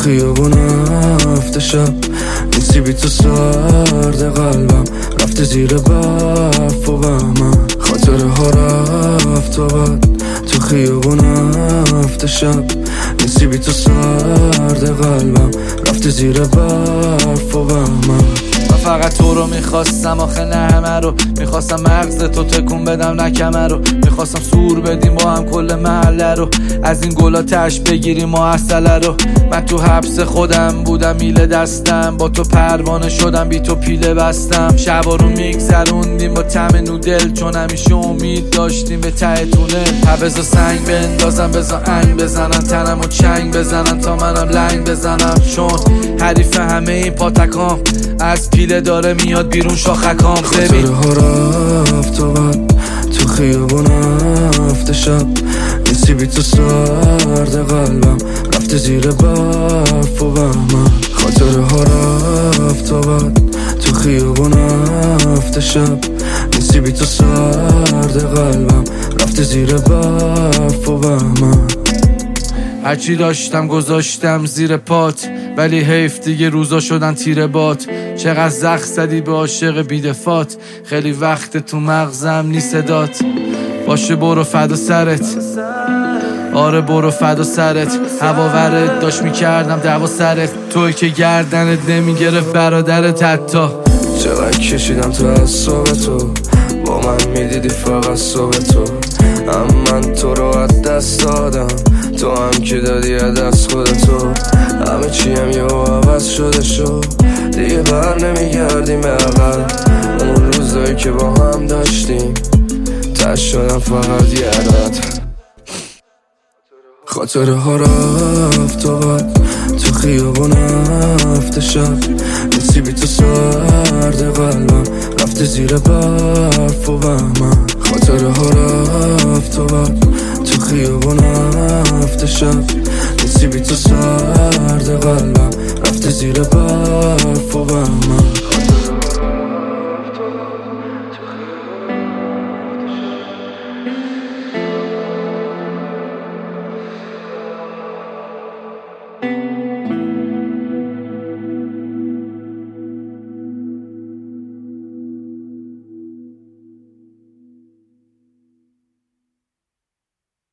خیابون هفته شب نیستی بی تو سرد قلبم رفته زیر برف و بهمن خاطره ها رفت و بد تو خیابون هفته شب نیستی بی تو سرد قلبم رفته زیر برف و بهمن فقط تو رو میخواستم آخه نه همه رو میخواستم مغز تو تکون بدم نه کمه رو میخواستم سور بدیم با هم کل محله رو از این گلا تش بگیریم و اصله رو من تو حبس خودم بودم میله دستم با تو پروانه شدم بی تو پیله بستم شبا رو میگذروندیم با طعم نودل چون همیشه امید داشتیم به ته تونل بذار سنگ بندازم بذار انگ بزنن تنم و چنگ بزنن تا منم لنگ بزنم چون حریف همه این پاتکام از پیله داره میاد بیرون شاخکام خاطره ها رفت و بد تو خیابون هفته شب نیستی بی تو سرد قلبم رفته زیر برف و بهمن خاطره ها رفت و بد تو خیابون هفته شب نیستی بی تو سرد قلبم رفته زیر برف و بهمن هرچی داشتم گذاشتم زیر پات ولی حیف دیگه روزا شدن تیر بات چقدر زخم زدی به عاشق بیدفات خیلی وقت تو مغزم نی صدات باشه برو فدا سرت آره برو فدا سرت هوا ورد داشت میکردم دعوا سرت توی که گردنت نمیگرفت برادرت حتی چقدر کشیدم تو اعصاب تو با من میدیدی فقط صبح تو من تو رو از دست دادم تو هم که دادی از دست خودتو همه چیم یه عوض شده شو دیگه بر نمیگردیم عقل اون روزایی که با هم داشتیم تش شدم فقط یه عدد خاطره ها رفت و بد تو خیابون هفته شب نیستی بی تو سرد قلبم رفته زیر برف و بهمن خاطره ها رفت و بد تو خیابون هفته شب نیستی بی تو سرد قلبم رفته زیر برف و بهمن